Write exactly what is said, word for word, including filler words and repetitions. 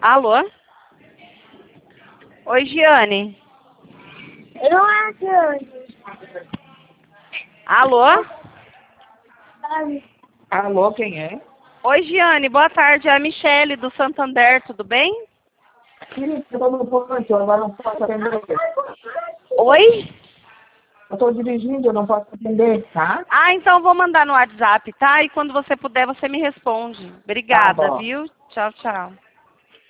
Alô? Oi, Giane. Não é Giane. Alô? Alô, quem é? Oi, Giane. Boa tarde. É a Michele do Santander. Tudo bem? Querida, eu tô no ponto, eu agora não posso atender. Oi? Eu tô dirigindo, eu não posso atender, tá? Ah, então vou mandar no WhatsApp, tá? E quando você puder, você me responde. Obrigada, Tá bom. viu? Tchau, tchau.